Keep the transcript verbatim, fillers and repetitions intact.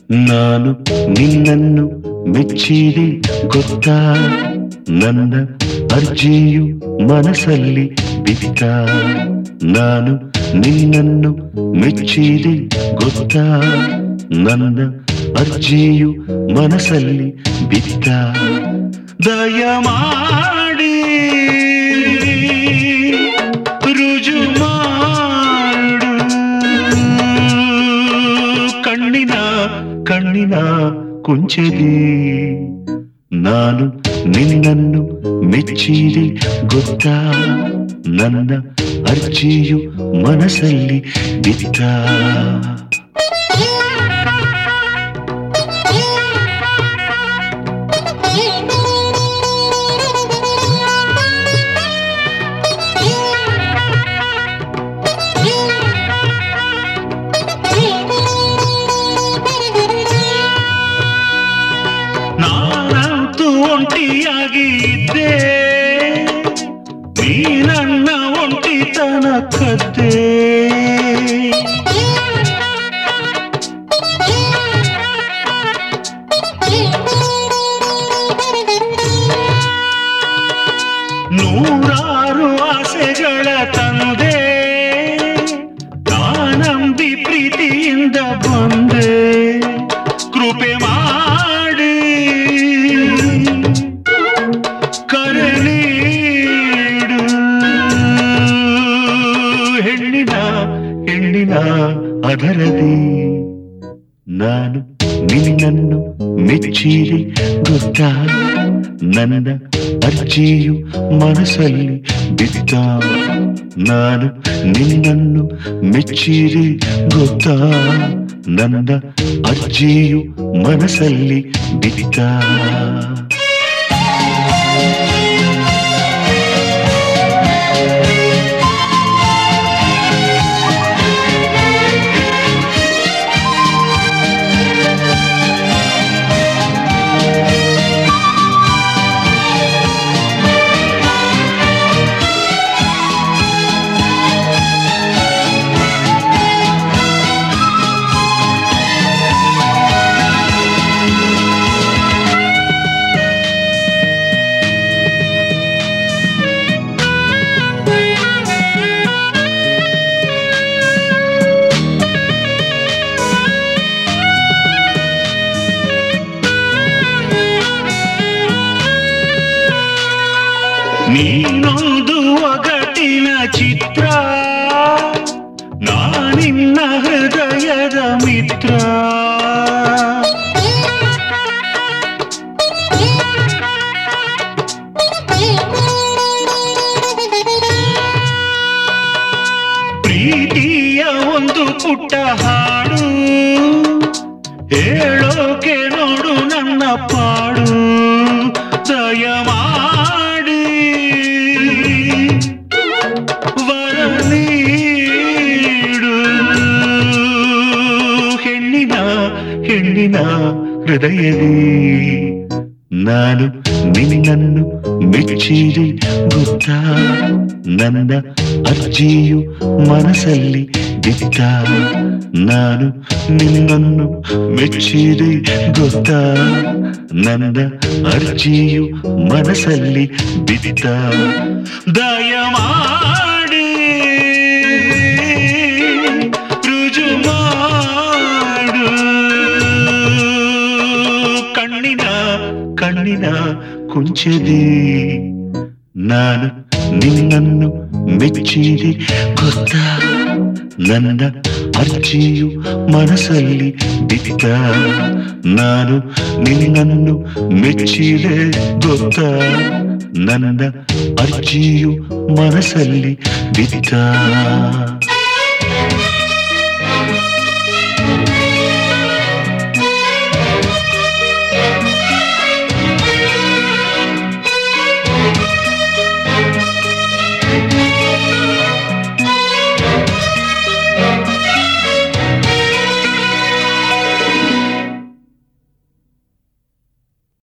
ನಾನು ನಿನ್ನನ್ನು ಮೆಚ್ಚಿದೆ ಗೊತ್ತಾ, ನನ್ನ ಅರ್ಜಿಯು ಮನಸ್ಸಲ್ಲಿ ಬಿತ್ತ. ನಾನು ನಿನ್ನನ್ನು ಮೆಚ್ಚಿದೆ ಗೊತ್ತಾ, ನನ್ನ ಅರ್ಜಿಯು ಮನಸ್ಸಲ್ಲಿ ಬಿತ್ತ. ದಯಮಾಡಿ ರುಜು ಮಾಡು, ಕಣ್ಣಿನ ಕಣ್ಣಿನ ಕುಂಚದಿ. ನಾನು ನಿನ್ನನ್ನು ಮೆಚ್ಚಿದೆ ಗೊತ್ತಾ, ನನ್ನ ಅರ್ಜಿಯು ಮನಸ್ಸಲ್ಲಿ ಬಿತ್ತ. ನಾನಂತೂ ಒಂಟಿಯಾಗಿ ಇದ್ದೆ, ನೀ ನನ್ನ ಒಂಟಿತನ ಕದ್ದೆ. ನೂರಾರು ಆಸೆಗಳ ತಂದೆ, ನಾನಂಬಿ ಪ್ರೀತಿಯಿಂದ ಬಂದೆ. ಕೃಪೆ ಮಾಡಿ ಕರೆ ನೀಡು, ಹೆಣ್ಣಿನ ಹೆಣ್ಣಿನ ಅದರದಿ. ನಾನು ನಿನ್ನನ್ನು ಮೆಚ್ಚಿದೆ ಗೊತ್ತಾ, ನನ್ನ ಅರ್ಜಿಯು ಮನಸ್ಸಲ್ಲಿ ಬಿತ್ತ. ನಾನು ನಿನ್ನನ್ನು ಮೆಚ್ಚಿದೆ ಗೊತ್ತಾ, ನನ್ನ ಅರ್ಜಿಯು ಮನಸ್ಸಲ್ಲಿ ಬಿತ್ತ. ನೀನೊಂದು ಒಗಟಿನ ಚಿತ್ರ, ನಾನಿನ್ನ ಹೃದಯದ ಮಿತ್ರ. ಪ್ರೀತಿಯ ಒಂದು ಪುಟ್ಟ ಹಾಡು, ಹೇಳೋಕೆ ನೋಡು ನನ್ನ ಪಾಡು. ದಯಮಾಡಿ ವರ ನೀಡು, ಹೆಣ್ಣಿನ ಹೆಣ್ಣಿನ ಹೃದಯದಿ. ನಾನು ನಿನ್ನನ್ನು ಮೆಚ್ಚಿದೆ ಗೊತ್ತಾ, ನನ್ನ ಅರ್ಜಿಯು ಮನಸ್ಸಲ್ಲಿ ಬಿತ್ತ. ನಾನು ನಿನ್ನನ್ನು ಮೆಚ್ಚಿದೆ ಗೊತ್ತಾ, ನನ್ನ ಅರ್ಜಿಯು ಮನಸ್ಸಲ್ಲಿ ಬಿತ್ತ. ದಯಮಾಡಿ ರುಜು ಮಾಡು, ಕಣ್ಣಿನ ಕಣ್ಣಿನ ಕುಂಚದಿ. ನಾನು ನಿನ್ನನ್ನು ಮೆಚ್ಚಿದೆ ಗೊತ್ತಾ, ನನ್ನ ಅರ್ಜಿಯು ಮನಸ್ಸಲ್ಲಿ ಬಿತ್ತ. ನಾನು ನಿನ್ನನ್ನು ಮೆಚ್ಚಿದೆ ಗೊತ್ತಾ, ನನ್ನ ಅರ್ಜಿಯು ಮನಸ್ಸಲ್ಲಿ ಬಿತ್ತ.